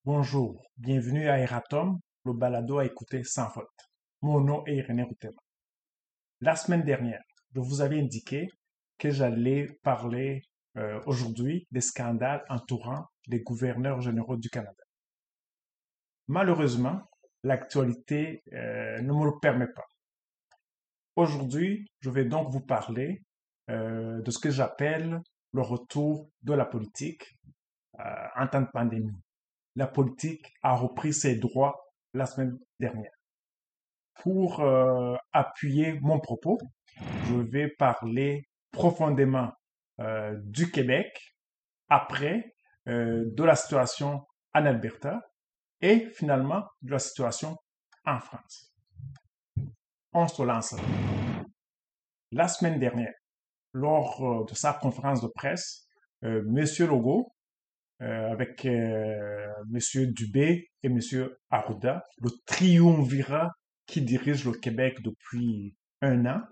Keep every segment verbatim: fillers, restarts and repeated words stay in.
Bonjour, bienvenue à Eratom, le balado à écouter sans faute. Mon nom est René Routema. La semaine dernière, je vous avais indiqué que j'allais parler euh, aujourd'hui des scandales entourant les gouverneurs généraux du Canada. Malheureusement, l'actualité euh, ne me le permet pas. Aujourd'hui, je vais donc vous parler euh, de ce que j'appelle le retour de la politique euh, en temps de pandémie. La politique a repris ses droits la semaine dernière. Pour euh, appuyer mon propos, je vais parler profondément euh, du Québec après, euh, de la situation en Alberta et finalement de la situation en France. On se lance. La semaine dernière, lors euh, de sa conférence de presse, euh, Monsieur Legault, euh, avec euh, Monsieur Dubé et Monsieur Arruda, le triumvirat qui dirige le Québec depuis un an,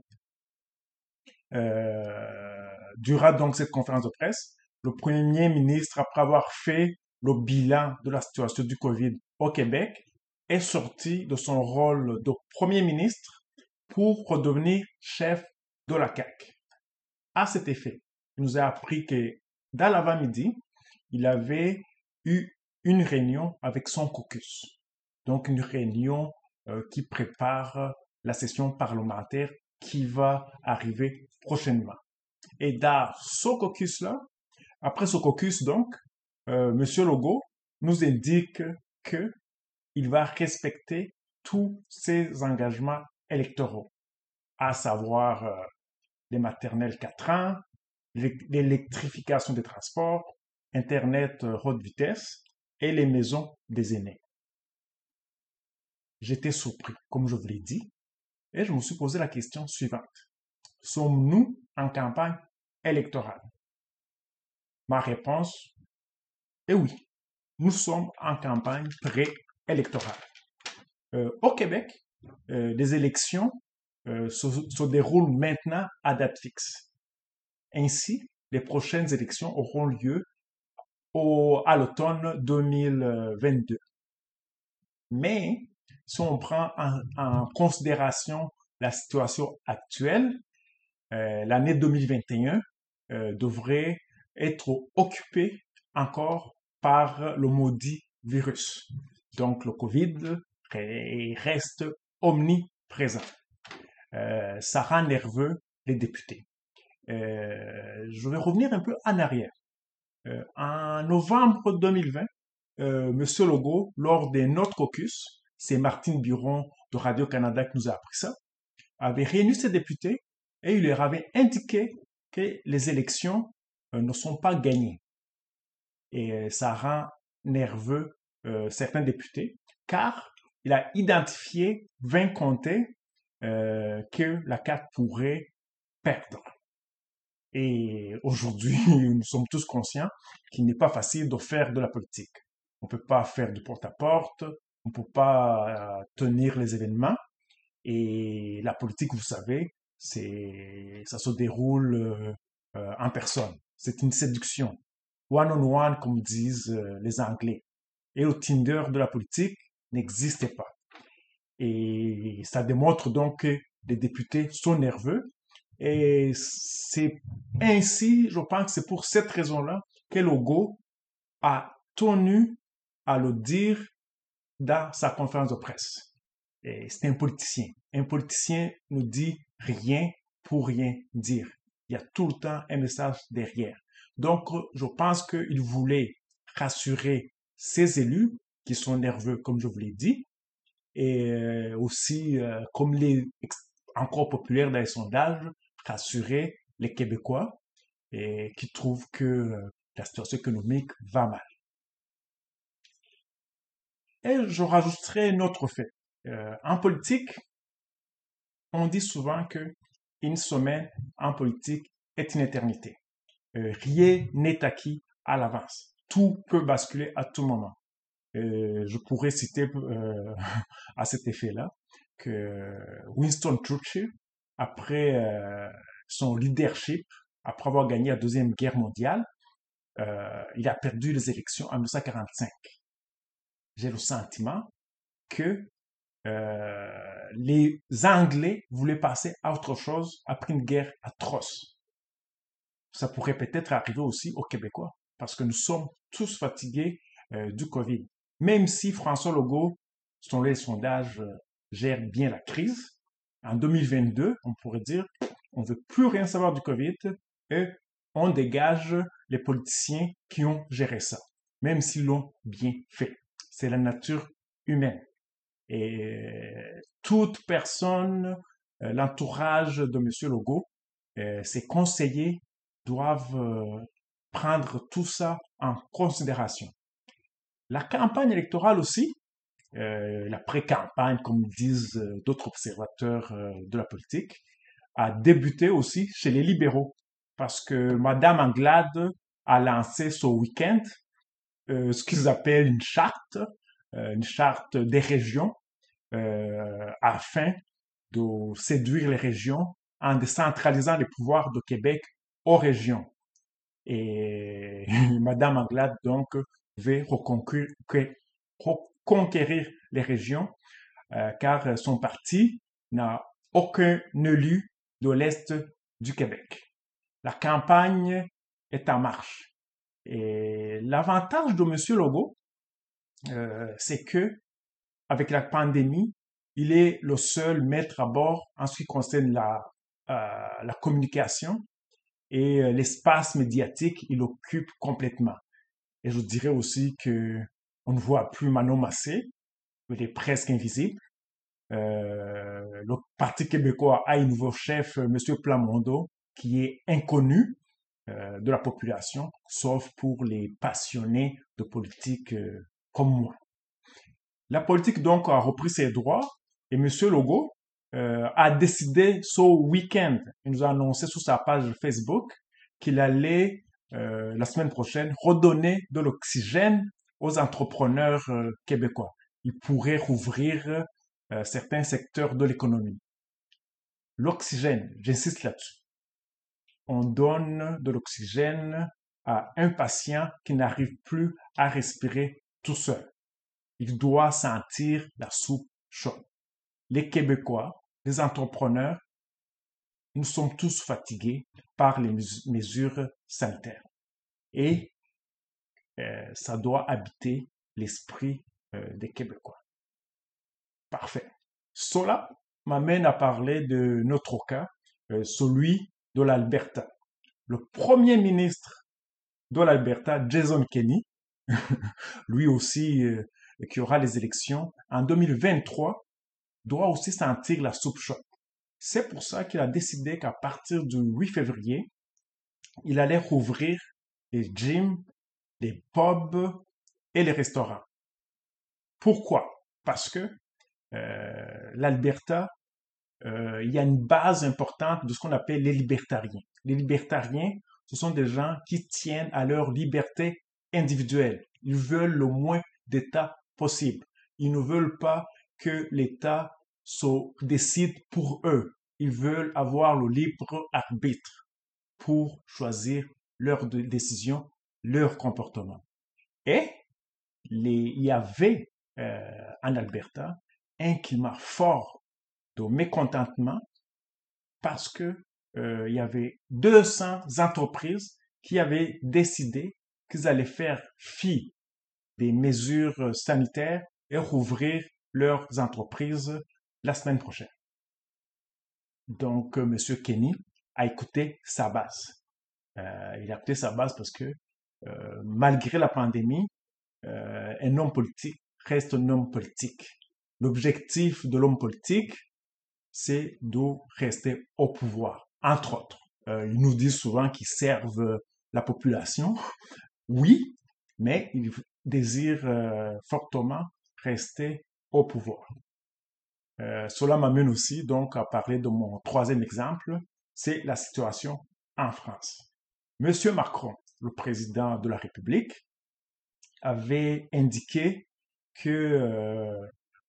euh, durant donc cette conférence de presse, le Premier ministre, après avoir fait le bilan de la situation du Covid au Québec, est sorti de son rôle de Premier ministre pour redevenir chef de la C A Q. À cet effet, il nous a appris que dans l'avant-midi, il avait eu une réunion avec son caucus. Donc une réunion euh, qui prépare la session parlementaire qui va arriver prochainement. Et dans ce caucus-là, après ce caucus donc, euh, Monsieur Legault nous indique que il va respecter tous ses engagements électoraux, à savoir euh, les maternelles quatre ans, l'électrification des transports, Internet euh, haute vitesse et les maisons des aînés. J'étais surpris, comme je vous l'ai dit, et je me suis posé la question suivante. Sommes-nous en campagne électorale? Ma réponse est oui. Nous sommes en campagne préélectorale. Euh, au Québec, euh, les élections euh, se, se déroulent maintenant à date fixe. Ainsi, les prochaines élections auront lieu au, à l'automne deux mille vingt-deux. Mais si on prend en, en considération la situation actuelle, euh, l'année deux mille vingt et un euh, devrait être occupée encore par le maudit virus. Donc le Covid reste omniprésent. Euh, ça rend nerveux les députés. Euh, je vais revenir un peu en arrière. Euh, en novembre deux mille vingt, euh, Monsieur Legault, lors des notes caucus, c'est Martine Biron de Radio-Canada qui nous a appris ça, avait réuni ses députés et il leur avait indiqué que les élections euh, ne sont pas gagnées. Et euh, ça rend nerveux euh, certains députés, car il a identifié vingt comtés euh, que la C A Q pourrait perdre. Et aujourd'hui, nous sommes tous conscients qu'il n'est pas facile de faire de la politique. On ne peut pas faire du porte-à-porte, on ne peut pas euh, tenir les événements. Et la politique, vous savez, c'est, ça se déroule euh, euh, en personne. C'est une séduction. One-on-one, comme disent euh, les Anglais. Et le Tinder de la politique n'existait pas. Et ça démontre donc que les députés sont nerveux. Et c'est ainsi, je pense que c'est pour cette raison-là que Legault a tenu à le dire dans sa conférence de presse. Et c'est un politicien. Un politicien ne dit rien pour rien dire. Il y a tout le temps un message derrière. Donc, je pense qu'il voulait rassurer ses élus qui sont nerveux, comme je vous l'ai dit, et euh, aussi, euh, comme il est encore populaire dans les sondages, rassurer les Québécois et qui trouvent que euh, la situation économique va mal. Et je rajouterai un autre fait. Euh, en politique, on dit souvent que une semaine en politique est une éternité. Euh, rien n'est acquis à l'avance. Tout peut basculer à tout moment. Euh, je pourrais citer euh, à cet effet-là que Winston Churchill, après euh, son leadership, après avoir gagné la Deuxième Guerre mondiale, euh, il a perdu les élections en mille neuf cent quarante-cinq. j'ai le sentiment que euh, les Anglais voulaient passer à autre chose après une guerre atroce. Ça pourrait peut-être arriver aussi aux Québécois, parce que nous sommes tous fatigués euh, du Covid. Même si François Legault, selon les sondages, euh, gère bien la crise, en deux mille vingt-deux, on pourrait dire, on ne veut plus rien savoir du Covid et on dégage les politiciens qui ont géré ça, même s'ils l'ont bien fait. C'est la nature humaine. Et toute personne, euh, l'entourage de M. Legault, euh, ses conseillers doivent euh, prendre tout ça en considération. La campagne électorale aussi, euh, la pré-campagne, comme disent euh, d'autres observateurs euh, de la politique, a débuté aussi chez les libéraux, parce que Madame Anglade a lancé ce week-end euh, ce qu'ils appellent une charte, euh, une charte des régions, euh, afin de séduire les régions en décentralisant les pouvoirs de Québec aux régions. Et Madame Anglade, donc, veut reconquérir, reconquérir les régions, euh, car son parti n'a aucun élu de l'Est du Québec. La campagne est en marche. Et l'avantage de M. Legault, euh, c'est que avec la pandémie, il est le seul maître à bord en ce qui concerne la, euh, la communication et euh, l'espace médiatique, il occupe complètement. Et je dirais aussi que on ne voit plus Manon Massé, il est presque invisible. Euh, le Parti québécois a un nouveau chef, M. Plamondon, qui est inconnu euh, de la population, sauf pour les passionnés de politique euh, comme moi. La politique donc a repris ses droits et M. Legault euh, a décidé ce week-end, il nous a annoncé sur sa page Facebook qu'il allait euh, la semaine prochaine redonner de l'oxygène aux entrepreneurs euh, québécois. Il pourrait rouvrir euh, certains secteurs de l'économie. L'oxygène, j'insiste là-dessus. On donne de l'oxygène à un patient qui n'arrive plus à respirer tout seul. Il doit sentir la soupe chaude. Les Québécois, les entrepreneurs, nous sommes tous fatigués par les mesures sanitaires. Et euh, ça doit habiter l'esprit euh, des Québécois. Parfait. Cela m'amène à parler de notre cas, euh, celui de l'Alberta. Le premier ministre de l'Alberta, Jason Kenney, lui aussi euh, qui aura les élections en deux mille vingt-trois, doit aussi sentir la soupe chaude. C'est pour ça qu'il a décidé qu'à partir du huit février, il allait rouvrir les gyms, les pubs et les restaurants. Pourquoi? Parce que euh, l'Alberta, euh, il y a une base importante de ce qu'on appelle les libertariens. Les libertariens, ce sont des gens qui tiennent à leur liberté individuelle. Ils veulent le moins d'État possible. Ils ne veulent pas que l'État se décide pour eux. Ils veulent avoir le libre arbitre pour choisir leurs décisions, leur comportement. Et les, il y avait euh, en Alberta un climat fort de mécontentement parce que euh, il y avait deux cents entreprises qui avaient décidé qu'ils allaient faire fi des mesures sanitaires et rouvrir leurs entreprises la semaine prochaine. Donc, euh, M. Kenney a écouté sa base. Euh, il a écouté sa base parce que euh, malgré la pandémie, euh, un homme politique reste un homme politique. L'objectif de l'homme politique, c'est de rester au pouvoir, entre autres. Euh, ils nous disent souvent qu'ils servent la population. Oui, mais ils désirent euh, fortement rester au pouvoir. Euh, cela m'amène aussi donc à parler de mon troisième exemple, c'est la situation en France. Monsieur Macron, le président de la République, avait indiqué que, euh,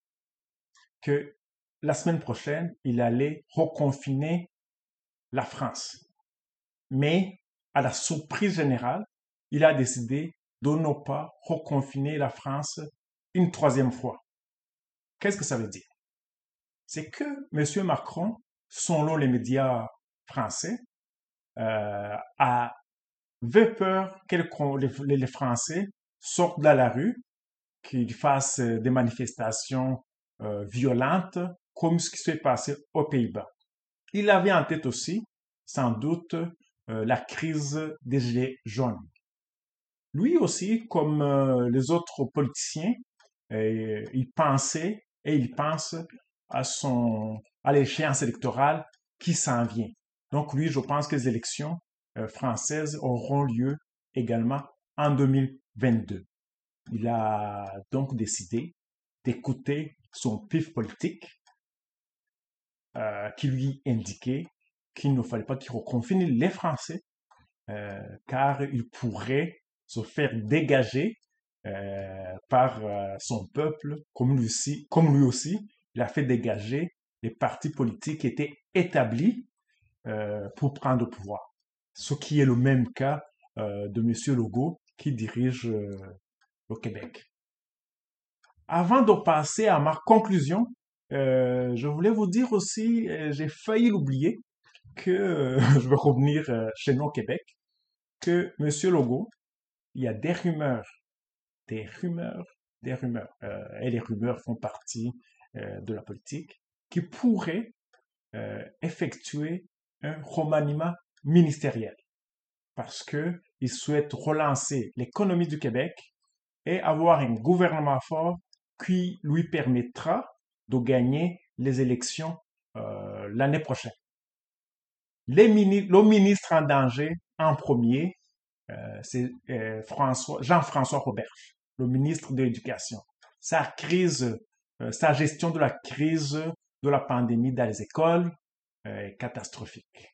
que la semaine prochaine, il allait reconfiner la France. Mais, à la surprise générale, il a décidé de ne pas reconfiner la France une troisième fois. Qu'est-ce que ça veut dire? C'est que M. Macron, selon les médias français, euh, avait peur que les, les Français sortent dans la rue, qu'ils fassent des manifestations euh, violentes, comme ce qui s'est passé aux Pays-Bas. Il avait en tête aussi, sans doute, euh, la crise des Gilets jaunes. Lui aussi, comme euh, les autres politiciens, euh, il pensait et il pense à son à l'échéance électorale qui s'en vient. Donc lui, je pense que les élections euh, françaises auront lieu également en deux mille vingt-deux. Il a donc décidé d'écouter son pif politique euh, qui lui indiquait qu'il ne fallait pas qu'il reconfine les Français euh, car il pourrait se faire dégager euh, par euh, son peuple, comme lui, aussi, comme lui aussi, il a fait dégager les partis politiques qui étaient établis euh, pour prendre le pouvoir. Ce qui est le même cas euh, de M. Legault qui dirige euh, le Québec. Avant de passer à ma conclusion, euh, je voulais vous dire aussi, euh, j'ai failli l'oublier, que euh, je vais revenir euh, chez nous au Québec, que M. Legault, il y a des rumeurs, des rumeurs, des rumeurs, euh, et les rumeurs font partie euh, de la politique, qui pourraient euh, effectuer un remaniement ministériel parce que il souhaite relancer l'économie du Québec et avoir un gouvernement fort qui lui permettra de gagner les élections euh, l'année prochaine. Les mini le ministre en danger en premier, euh, c'est euh, François, Jean-François Roberge, le ministre de l'Éducation. Sa crise, euh, sa gestion de la crise de la pandémie dans les écoles euh, est catastrophique.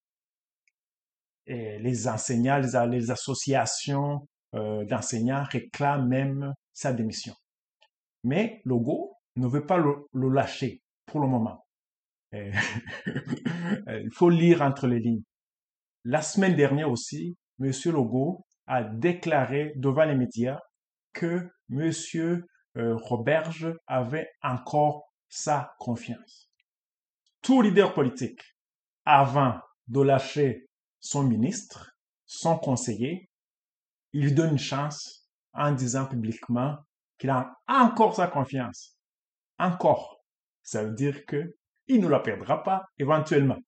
Et les enseignants, les, les associations euh, d'enseignants réclament même sa démission. Mais Legault ne veut pas le, le lâcher pour le moment. Et il faut lire entre les lignes. La semaine dernière aussi, M. Legault a déclaré devant les médias que M. Euh, Roberge avait encore sa confiance. Tout leader politique, avant de lâcher son ministre, son conseiller, il lui donne une chance en disant publiquement qu'il a encore sa confiance. Encore. Ça veut dire que il ne la perdra pas éventuellement.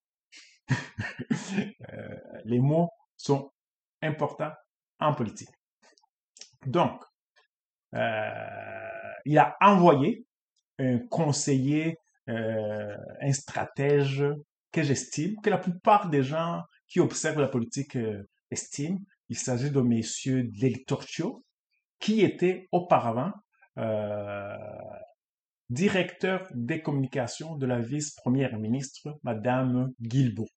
euh, les mots sont importants en politique. Donc, euh, il a envoyé un conseiller, euh, un stratège que j'estime, que la plupart des gens qui observent la politique euh, estiment. Il s'agit de messieurs Del Torchio, qui était auparavant euh, directeur des communications de la vice-première ministre, Madame Guilbeault.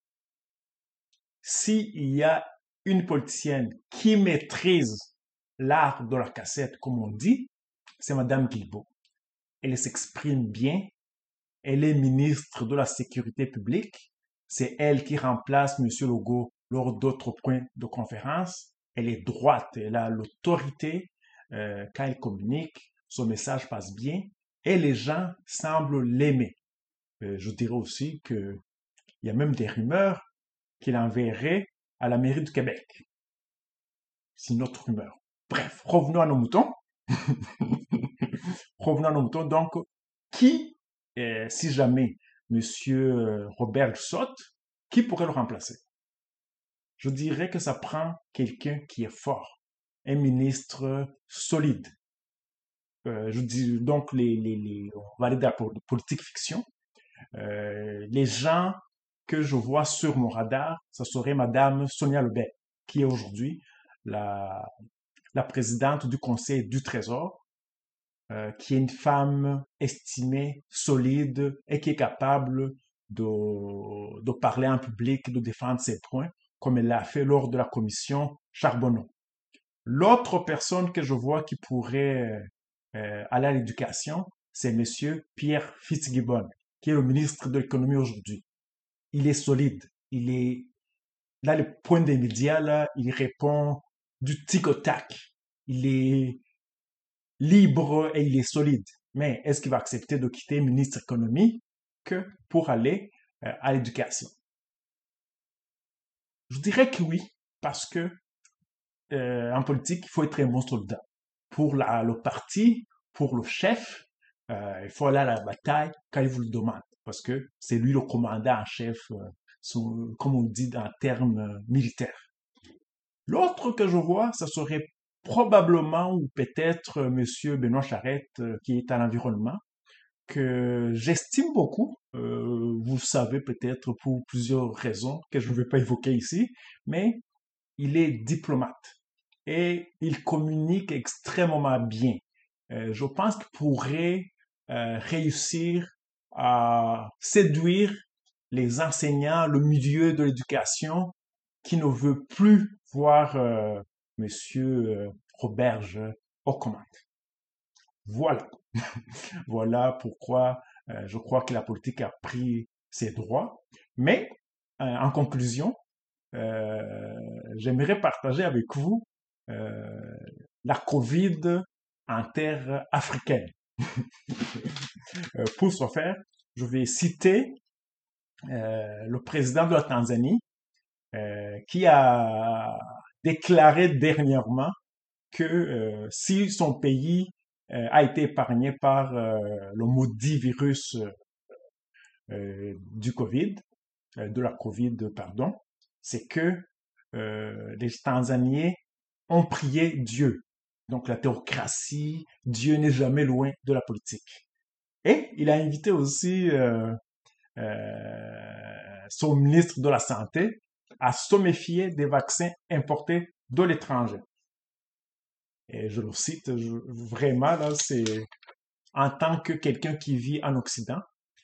S'il y a une politicienne qui maîtrise l'art de la cassette, comme on dit, c'est Madame Guilbeault. Elle s'exprime bien. Elle est ministre de la Sécurité publique. C'est elle qui remplace M. Legault lors d'autres points de conférence. Elle est droite. Elle a l'autorité. Euh, quand elle communique, son message passe bien. Et les gens semblent l'aimer. Euh, je dirais aussi qu'il y a même des rumeurs qu'il enverrait à la mairie du Québec. C'est une autre rumeur. Bref, revenons à nos moutons. revenons à nos moutons. Donc, qui, euh, si jamais Monsieur Robert saute, qui pourrait le remplacer? Je dirais que ça prend quelqu'un qui est fort, un ministre solide. Euh, je dis donc les, les, les on va aller dans la politique fiction. Euh, les gens que je vois sur mon radar, ça serait Madame Sonia Lebel, qui est aujourd'hui la, la présidente du Conseil du Trésor, euh, qui est une femme estimée, solide et qui est capable de, de parler en public, de défendre ses points, comme elle l'a fait lors de la commission Charbonneau. L'autre personne que je vois qui pourrait euh, aller à l'éducation, c'est Monsieur Pierre Fitzgibbon, qui est le ministre de l'économie aujourd'hui. Il est solide. Il est, là, le point des médias, là, il répond du tic au tac. Il est, libre et il est solide. Mais est-ce qu'il va accepter de quitter ministre économie que pour aller euh, à l'éducation? Je dirais que oui, parce que euh, en politique, il faut être un bon soldat. Pour la, le parti, pour le chef, euh, il faut aller à la bataille quand il vous le demande, parce que c'est lui le commandant en chef, euh, sous- comme on dit en termes euh, militaires. L'autre que je vois, ce serait probablement ou peut-être euh, Monsieur Benoît Charette, euh, qui est à l'environnement, que j'estime beaucoup. Euh, vous savez peut-être pour plusieurs raisons que je ne vais pas évoquer ici, mais il est diplomate et il communique extrêmement bien. Euh, je pense qu'il pourrait euh, réussir à séduire les enseignants, le milieu de l'éducation qui ne veut plus voir euh, Monsieur euh, Roberge aux commandes. Voilà. Voilà pourquoi euh, je crois que la politique a pris ses droits. Mais euh, en conclusion, euh, j'aimerais partager avec vous euh, la COVID en terre africaine. Euh, pour ce faire, je vais citer euh, le président de la Tanzanie euh, qui a déclaré dernièrement que euh, si son pays euh, a été épargné par euh, le maudit virus euh, du Covid, euh, de la Covid, pardon, c'est que euh, les Tanzaniens ont prié Dieu. Donc la théocratie, Dieu n'est jamais loin de la politique. Et il a invité aussi euh, euh, son ministre de la Santé à se méfier des vaccins importés de l'étranger. Et je le cite je, vraiment, là, c'est en tant que quelqu'un qui vit en Occident,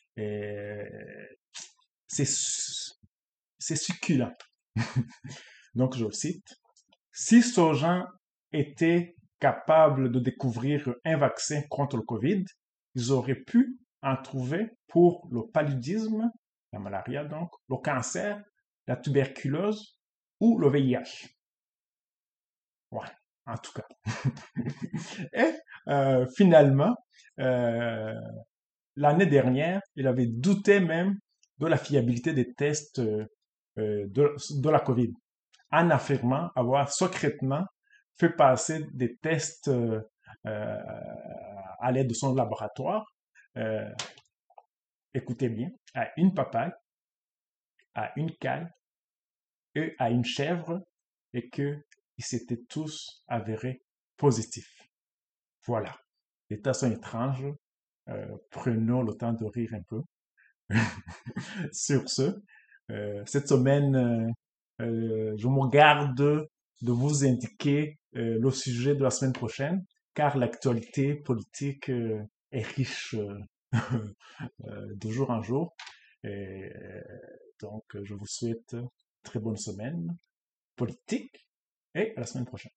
c'est c'est succulent. Donc, je le cite. Si ces gens étaient capables de découvrir un vaccin contre le Covid, ils auraient pu en trouver pour le paludisme, la malaria donc, le cancer, la tuberculose ou le V I H. Ouais, en tout cas. Et euh, finalement, euh, l'année dernière, il avait douté même de la fiabilité des tests euh, de, de la COVID, en affirmant avoir secrètement fait passer des tests euh, euh, à l'aide de son laboratoire, euh, écoutez bien, à une papaye, à une caille et à une chèvre, et qu'ils s'étaient tous avérés positifs. Voilà. Les tas sont étranges. Euh, prenons le temps de rire un peu. Sur ce, euh, cette semaine, euh, euh, je me garde de vous indiquer euh, le sujet de la semaine prochaine, car l'actualité politique euh, est riche euh, euh, de jour en jour. Et euh, donc, je vous souhaite une très bonne semaine politique et à la semaine prochaine.